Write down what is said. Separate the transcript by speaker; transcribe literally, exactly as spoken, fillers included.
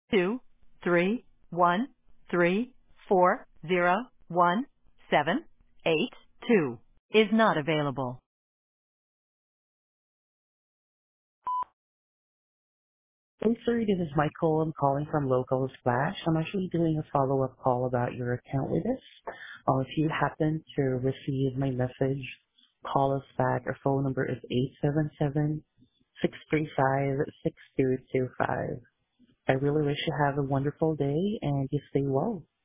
Speaker 1: two three one three four zero one seven eight two is not available.
Speaker 2: Hey, sorry, this is Michael. I'm calling from Local Splash. I'm actually doing a follow-up call about your account with us. Uh, if you happen to receive my message, call us back. Our phone number is eight seven seven, six three five, six two two five. I really wish you have a wonderful day and you stay well.